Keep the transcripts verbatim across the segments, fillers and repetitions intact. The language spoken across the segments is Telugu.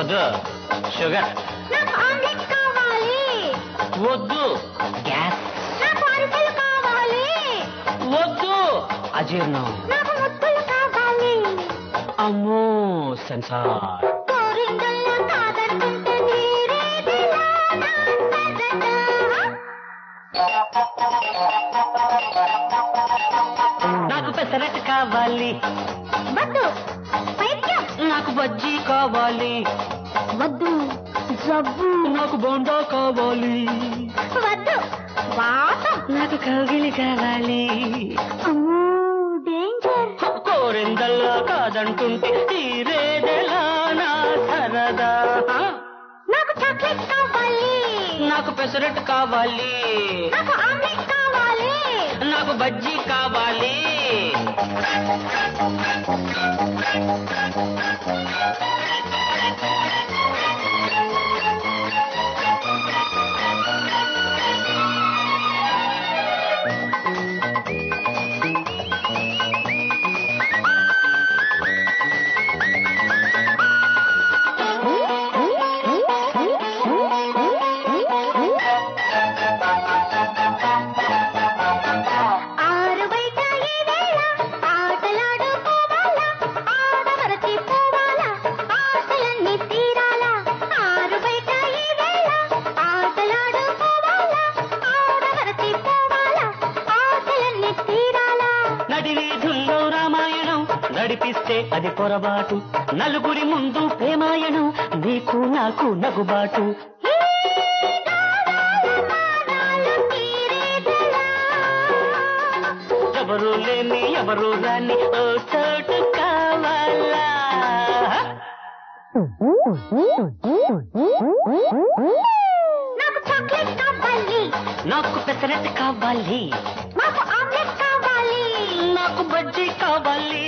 వద్దు షుగర్. నాకు ఆమ్లెట్ కావాలి. వద్దు గ్యాస్. నాకు అరిసెలు కావాలి. వద్దు అజీర్ణం. నాకు ముద్దలు కావాలి. అమ్మో సెన్సార్. కోరిందల్లా కాదనుకుంటే నీరేదిలా నా సరదా. నాకు పెసరట్టు కావాలి. వద్దు పైత్యం. నాకు బజ్జీ కావాలి. వద్దు జబ్బు. నాకు బోండా కావాలి. వద్దు వాతం. నాకు కౌగిలి కావాలి. అమ్మో డేంజర్. కోరిందల్లా కాదంటుంటే తీరేదెలా నా సరదా. నాకు చాక్లెట్ కావాలి. నాకు పెసరట్టు కావాలి. నాకు ఆమ్లెట్ కావాలి. నాకు బజ్జీ కావాలి. ఆరు బయట ఈ వేళ ఆటలాడుకోవాలా, ఆడమరచి పోవాలా, ఆశలన్నీ తీరాలా. ఆరు బయట ఈ వేళ ఆటలాడుకోవాలా, ఆడమరచి పోవాలా, ఆశలన్నీ తీరాలా. నడి వీధుల్లో రామాయణం నడిపిస్తే అది పొరబాటు. నలుగురి ముందు ప్రేమాయణం నీకు నాకు నగుబాటు. ఈ గానాల మానాలు తీరేదెలా. ఎవరు లేని ఎవరు రాని ఓ చోటు కావాలా. నాకు చాక్లెట్ కావాలి. నాకు పెసరట్టు కావాలి. నాకు ఆమ్లెట్ కావాలి. నాకు బజ్జీ కావాలి.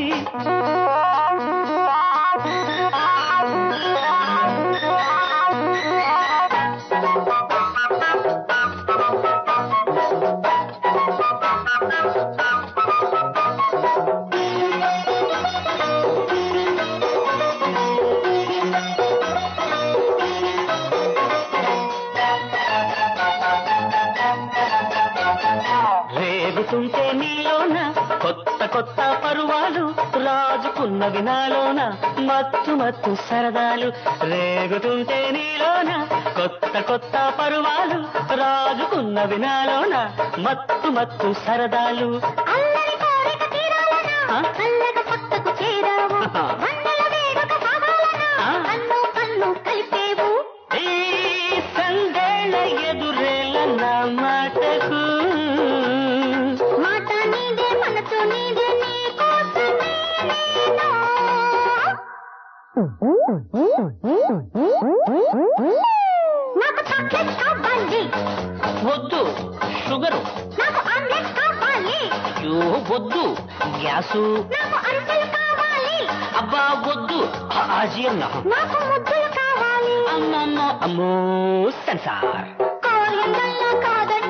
రేగుతుంటే నీలోన కొత్త కొత్త పరువాలు, రాజుకున్న వినాలోన మత్తు మత్తు సరదాలు. రేగుతుంటే నీలోన కొత్త కొత్త పరువాలు, రాజుకున్న వినాలోన మత్తు మత్తు సరదాలు. అల్లరి కోరిక తీరాలనా, ఆ? చల్లగా పక్కకు చేరావు. ఆహా. వన్నెల వేడుక సాగాలనా, ఆ? కన్ను కన్ను కలిపేవు. ఈ సందేళ ఎదురేల నా మాటకు. మాట నీదే మనసు నీదే, నీ కోసమే నేను. నాకు చాక్లెట్ కావాలి. వద్దు షుగరు. నాకు ఆమ్లెట్ కావాలి. అయ్యో వద్దు గ్యాసు. నాకు అరిసెలు కావాలి. అబ్బా వద్దు అజీర్ణం. నాకు ముద్దలు కావాలి. అమ్మమ్మ అమ్మో సెన్సార్. కోరిందల్లా కాదంటే